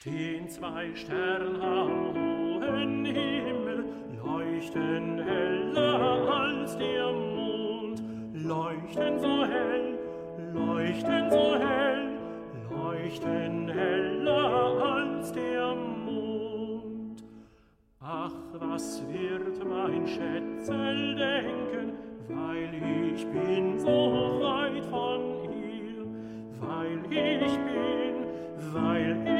Stehen zwei Sterne am hohen Himmel, leuchten heller als der Mond, leuchten so hell, leuchten so hell, leuchten heller als der Mond. Ach, was wird mein Schätzel denken, weil ich bin so weit von ihr, weil ich bin